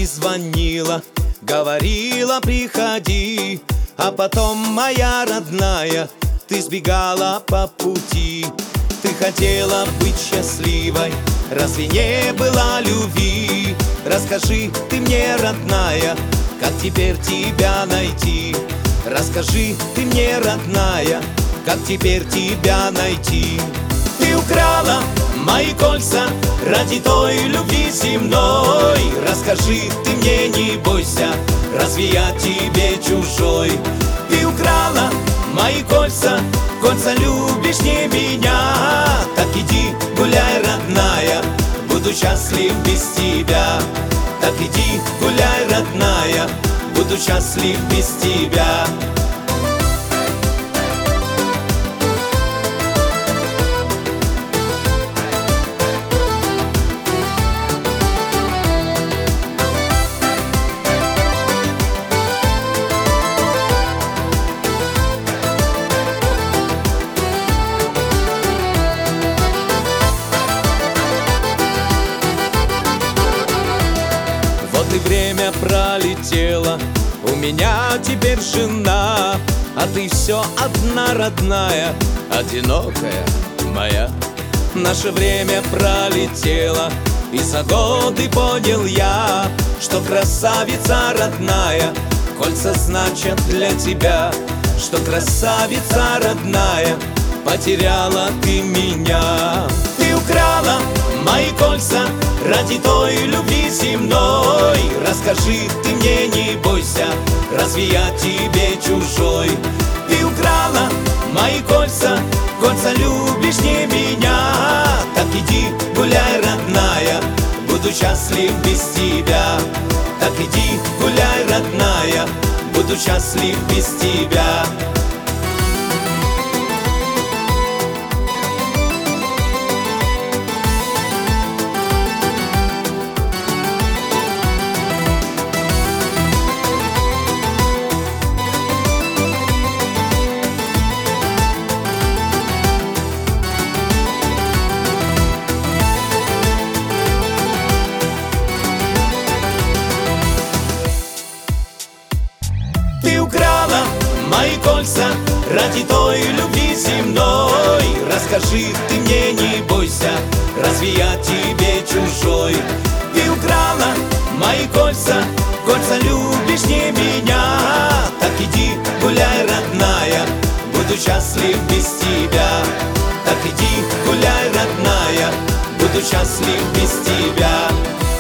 ты звонила, говорила, приходи, а потом, моя родная, ты сбегала по пути. Ты хотела быть счастливой, разве не было любви? Расскажи ты мне, родная, как теперь тебя найти? Расскажи ты мне, родная, как теперь тебя найти? Ты украла мои кольца ради той любви земной. Расскажи ты мне, не бойся, разве я тебе чужой? Ты украла мои кольца, кольца любишь не меня. Так иди гуляй, родная, буду счастлив без тебя. Так иди гуляй, родная, буду счастлив без тебя. Вот и время пролетело, у меня теперь жена, а ты все одна, родная, одинокая моя. Наше время пролетело, и за годы понял я, что красавица родная, кольца значат для тебя. Что красавица родная, потеряла ты меня. Ты украла мои кольца ради той любви земной. Расскажи ты мне, не бойся, разве я тебе чужой? Ты украла мои кольца, кольца любишь не меня. Так иди гуляй, родная, буду счастлив без тебя. Так иди гуляй, родная, буду счастлив без тебя. Ты украла мои кольца ради той любви земной. Расскажи ты мне, не бойся, разве я тебе чужой? Ты украла мои кольца, кольца любишь не меня. Так иди гуляй, родная, буду счастлив без тебя. Так иди гуляй, родная, буду счастлив без тебя.